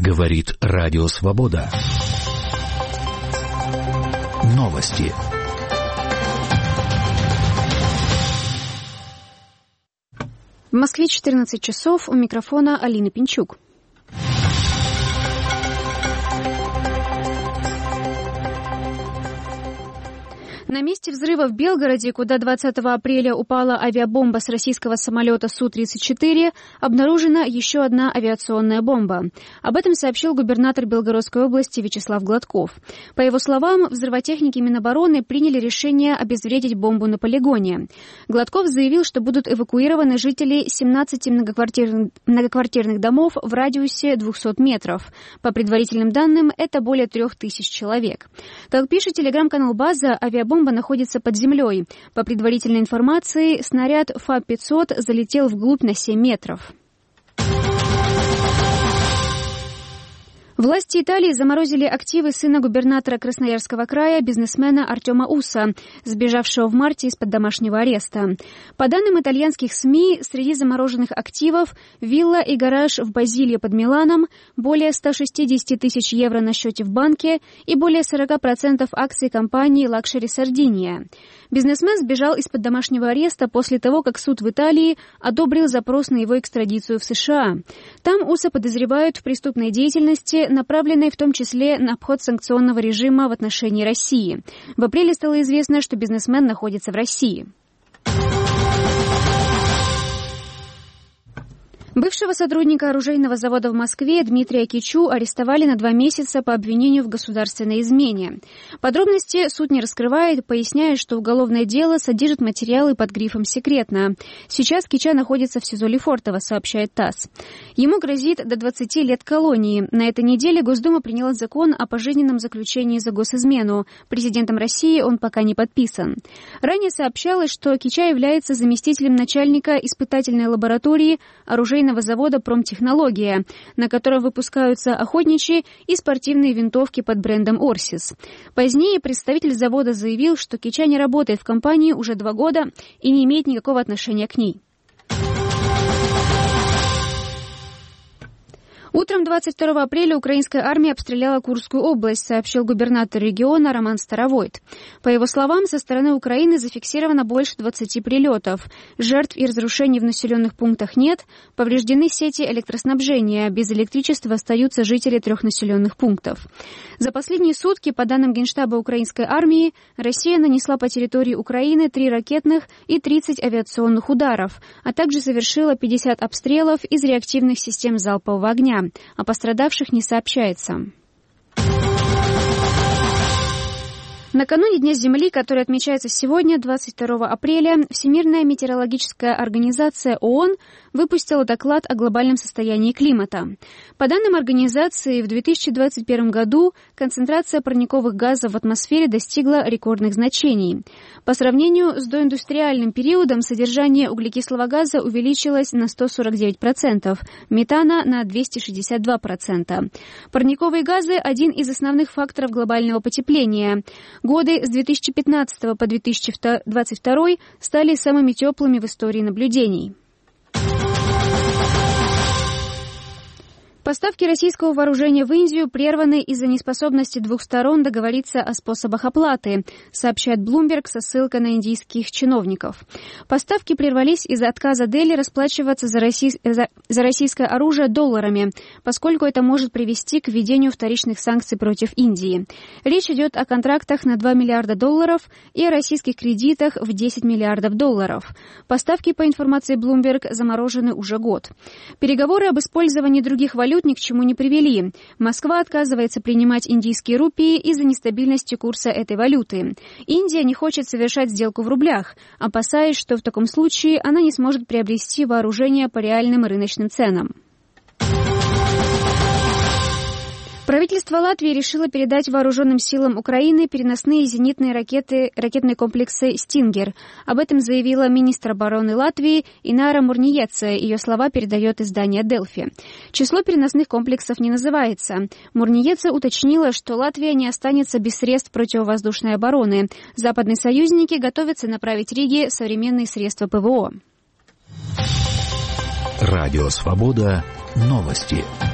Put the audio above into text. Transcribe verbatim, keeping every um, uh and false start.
Говорит Радио Свобода. Новости. В Москве четырнадцать часов, у микрофона Алина Пинчук. На месте взрыва в Белгороде, куда двадцатого апреля упала авиабомба с российского самолета Су тридцать четыре, обнаружена еще одна авиационная бомба. Об этом сообщил губернатор Белгородской области Вячеслав Гладков. По его словам, взрывотехники Минобороны приняли решение обезвредить бомбу на полигоне. Гладков заявил, что будут эвакуированы жители семнадцати многоквартирных, многоквартирных домов в радиусе двухсот метров. По предварительным данным, это более трех тысяч человек. Как пишет телеграм-канал «База», авиабомба находится под землей. По предварительной информации, снаряд ФАБ пятьсот залетел вглубь на семь метров. Власти Италии заморозили активы сына губернатора Красноярского края, бизнесмена Артема Уса, сбежавшего в марте из-под домашнего ареста. По данным итальянских СМИ, среди замороженных активов вилла и гараж в Базилье под Миланом, более ста шестидесяти тысяч евро на счете в банке и более сорока процентов акций компании Luxury Sardinia. Бизнесмен сбежал из-под домашнего ареста после того, как суд в Италии одобрил запрос на его экстрадицию в США. Там Уса подозревают в преступной деятельности, направленной в том числе на обход санкционного режима в отношении России. В апреле стало известно, что бизнесмен находится в России. Бывшего сотрудника оружейного завода в Москве Дмитрия Кичу арестовали на два месяца по обвинению в государственной измене. Подробности суд не раскрывает, поясняя, что уголовное дело содержит материалы под грифом «секретно». Сейчас Кича находится в СИЗО Лефортово, сообщает ТАСС. Ему грозит до двадцати лет колонии. На этой неделе Госдума приняла закон о пожизненном заключении за госизмену. Президентом России он пока не подписан. Ранее сообщалось, что Кича является заместителем начальника испытательной лаборатории оружейного завода «Промтехнология», на котором выпускаются охотничьи и спортивные винтовки под брендом «Орсис». Позднее представитель завода заявил, что Кича не работает в компании уже два года и не имеет никакого отношения к ней. Утром двадцать второго апреля украинская армия обстреляла Курскую область, сообщил губернатор региона Роман Старовойт. По его словам, со стороны Украины зафиксировано больше двадцати прилетов. Жертв и разрушений в населенных пунктах нет, повреждены сети электроснабжения, без электричества остаются жители трех населенных пунктов. За последние сутки, по данным Генштаба украинской армии, Россия нанесла по территории Украины три ракетных и тридцать авиационных ударов, а также совершила пятьдесят обстрелов из реактивных систем залпового огня. О пострадавших не сообщается. Накануне Дня Земли, который отмечается сегодня, двадцать второго апреля, Всемирная метеорологическая организация ООН выпустила доклад о глобальном состоянии климата. По данным организации, в две тысячи двадцать первом году концентрация парниковых газов в атмосфере достигла рекордных значений. По сравнению с доиндустриальным периодом содержание углекислого газа увеличилось на сто сорок девять процентов, метана на двести шестьдесят два процента. Парниковые газы – один из основных факторов глобального потепления. Годы с две тысячи пятнадцатого по две тысячи двадцать второй стали самыми теплыми в истории наблюдений. Поставки российского вооружения в Индию прерваны из-за неспособности двух сторон договориться о способах оплаты, сообщает Bloomberg со ссылкой на индийских чиновников. Поставки прервались из-за отказа Дели расплачиваться за, россий... за... за российское оружие долларами, поскольку это может привести к введению вторичных санкций против Индии. Речь идет о контрактах на два миллиарда долларов и о российских кредитах в десять миллиардов долларов. Поставки, по информации Bloomberg, заморожены уже год. Переговоры об использовании других валют ни к чему не привели. Москва отказывается принимать индийские рупии из-за нестабильности курса этой валюты. Индия не хочет совершать сделку в рублях, опасаясь, что в таком случае она не сможет приобрести вооружение по реальным рыночным ценам. Правительство Латвии решило передать вооруженным силам Украины переносные зенитные ракеты, ракетные комплексы «Стингер». Об этом заявила министр обороны Латвии Инара Мурниеце. Ее слова передает издание «Делфи». Число переносных комплексов не называется. Мурниеце уточнила, что Латвия не останется без средств противовоздушной обороны. Западные союзники готовятся направить Риге современные средства ПВО. Радио «Свобода». Новости.